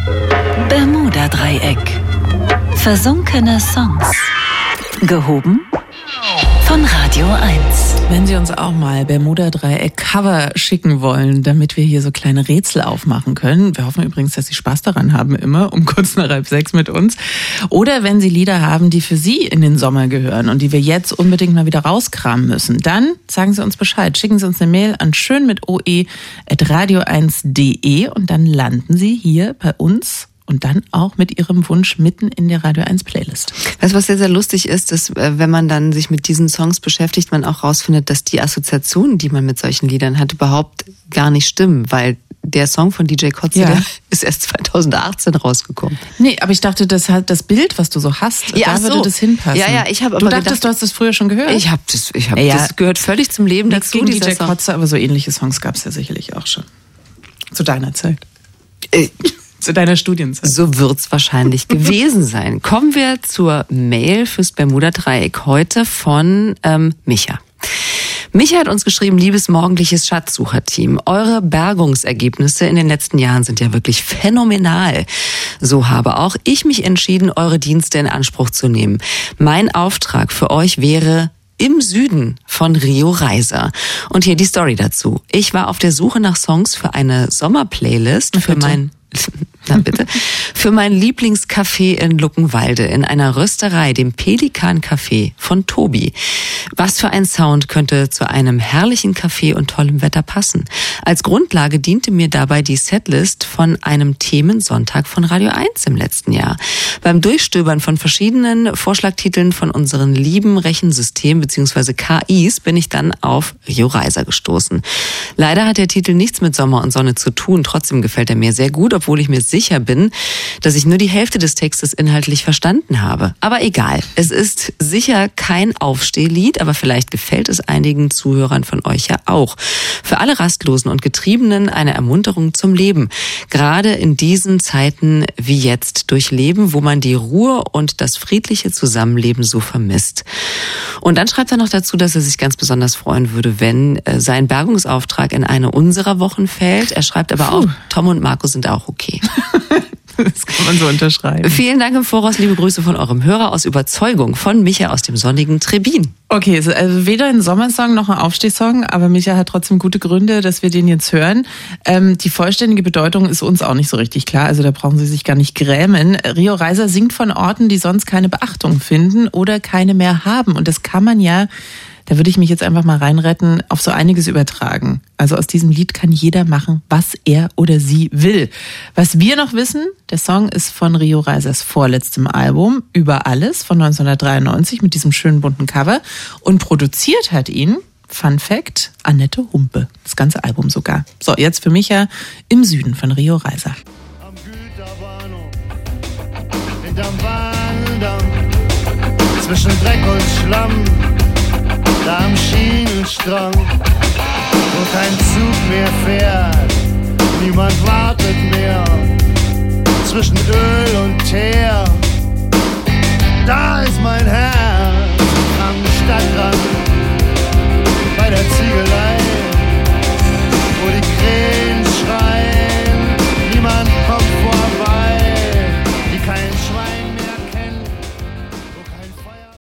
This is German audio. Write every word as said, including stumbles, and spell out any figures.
Bermuda-Dreieck. Versunkene Songs. Gehoben von Radio eins. Wenn Sie uns auch mal Bermuda-Dreieck-Cover schicken wollen, damit wir hier so kleine Rätsel aufmachen können. Wir hoffen übrigens, dass Sie Spaß daran haben, immer um kurz nach halb sechs mit uns. Oder wenn Sie Lieder haben, die für Sie in den Sommer gehören und die wir jetzt unbedingt mal wieder rauskramen müssen, dann sagen Sie uns Bescheid. Schicken Sie uns eine Mail an schön mit oe at radio eins punkt de und dann landen Sie hier bei uns. Und dann auch mit Ihrem Wunsch mitten in der Radio eins Playlist. Weißt du, was sehr, sehr lustig ist, dass wenn man dann sich mit diesen Songs beschäftigt, man auch rausfindet, dass die Assoziationen, die man mit solchen Liedern hat, überhaupt gar nicht stimmen, weil der Song von D J Kotze, ja. der ist erst zwanzig achtzehn rausgekommen. Nee, aber ich dachte, das hat das Bild, was du so hast, ja, da so. würde das hinpassen. Ja, ja, ich habe aber Du dachtest, gedacht, du hast das früher schon gehört? Ich habe das, ich habe ja, das gehört völlig zum Leben Nichts dazu. Gegen D J Kotze, aber so ähnliche Songs gab es ja sicherlich auch schon. Zu deiner Zeit. Äh, Zu deiner Studienzeit. So wird's wahrscheinlich gewesen sein. Kommen wir zur Mail fürs Bermuda-Dreieck heute von ähm, Micha. Micha hat uns geschrieben, liebes morgendliches Schatzsucherteam, eure Bergungsergebnisse in den letzten Jahren sind ja wirklich phänomenal. So habe auch ich mich entschieden, eure Dienste in Anspruch zu nehmen. Mein Auftrag für euch wäre Im Süden von Rio Reiser. Und hier die Story dazu. Ich war auf der Suche nach Songs für eine Sommerplaylist für mein Na bitte. Für mein Lieblingscafé in Luckenwalde in einer Rösterei, dem Pelikan Café von Tobi. Was für ein Sound könnte zu einem herrlichen Café und tollem Wetter passen? Als Grundlage diente mir dabei die Setlist von einem Themensonntag von Radio eins im letzten Jahr. Beim Durchstöbern von verschiedenen Vorschlagtiteln von unseren lieben Rechensystemen bzw. K Is bin ich dann auf Rio Reiser gestoßen. Leider hat der Titel nichts mit Sommer und Sonne zu tun, trotzdem gefällt er mir sehr gut, obwohl ich mir sicher bin, dass ich nur die Hälfte des Textes inhaltlich verstanden habe. Aber egal, es ist sicher kein Aufstehlied, aber vielleicht gefällt es einigen Zuhörern von euch ja auch. Für alle Rastlosen und Getriebenen eine Ermunterung zum Leben. Gerade in diesen Zeiten wie jetzt durchleben, wo man die Ruhe und das friedliche Zusammenleben so vermisst. Und dann schreibt er noch dazu, dass er sich ganz besonders freuen würde, wenn sein Bergungsauftrag in eine unserer Wochen fällt. Er schreibt aber auch, Tom und Marco sind auch okay. Das kann man so unterschreiben. Vielen Dank im Voraus, liebe Grüße von eurem Hörer aus Überzeugung von Micha aus dem sonnigen Trebin. Okay, also weder ein Sommersong noch ein Aufstehsong, aber Micha hat trotzdem gute Gründe, dass wir den jetzt hören. Ähm, die vollständige Bedeutung ist uns auch nicht so richtig klar, also da brauchen Sie sich gar nicht grämen. Rio Reiser singt von Orten, die sonst keine Beachtung finden oder keine mehr haben. Und das kann man ja, da würde ich mich jetzt einfach mal reinretten, auf so einiges übertragen. Also aus diesem Lied kann jeder machen, was er oder sie will. Was wir noch wissen, der Song ist von Rio Reisers vorletztem Album, Über alles, von neunzehnhundertdreiundneunzig mit diesem schönen bunten Cover. Und produziert hat ihn, Fun Fact, Annette Humpe. Das ganze Album sogar. So, jetzt für mich ja Im Süden von Rio Reiser. Am Güterbahnhof, hinterm Waldamm, zwischen Dreck und Schlamm, da am Schienenstrang, wo kein Zug mehr fährt, niemand wartet mehr, zwischen Öl und Teer, da ist mein Herz am Stadtrand, bei der Ziegelei,